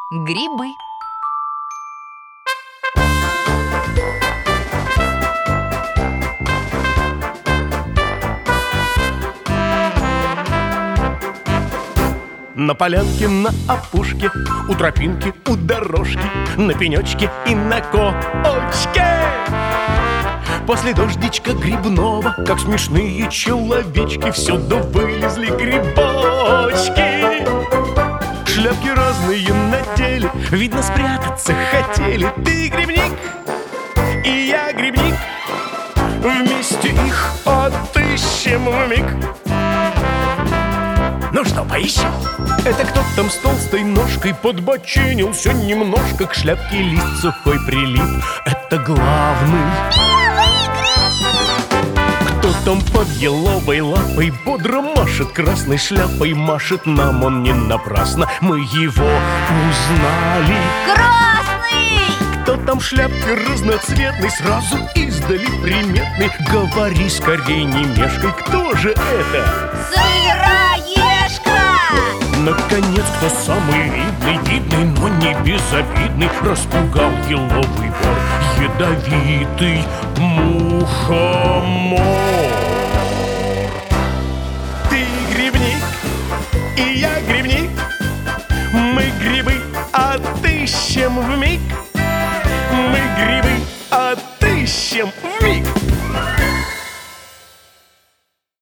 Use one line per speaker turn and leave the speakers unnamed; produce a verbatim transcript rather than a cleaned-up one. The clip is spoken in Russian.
Грибы.
На полянке, на опушке, у тропинки, у дорожки, на пенечке и на коочке. После дождичка грибного, как смешные человечки, всюду вылезли грибочки. Шляпки разные надели, видно, спрятаться хотели. Ты грибник, и я грибник, вместе их отыщем вмиг. Ну что, поищем? Это кто там с толстой ножкой подбочинился немножко, к шляпке лист сухой прилип. Это главный. Кто там под еловой лапой бодро машет красной шляпой? Машет нам он не напрасно, мы его узнали.
Красный!
Кто там в шляпке разноцветный, сразу издали приметный? Говори скорей, не мешкай, кто же это?
Сыроежка!
Наконец, кто самый видный, видный, но не безобидный, распугал еловый бор ядовитый мухомор. Ты грибник, и я грибник, мы грибы отыщем вмиг.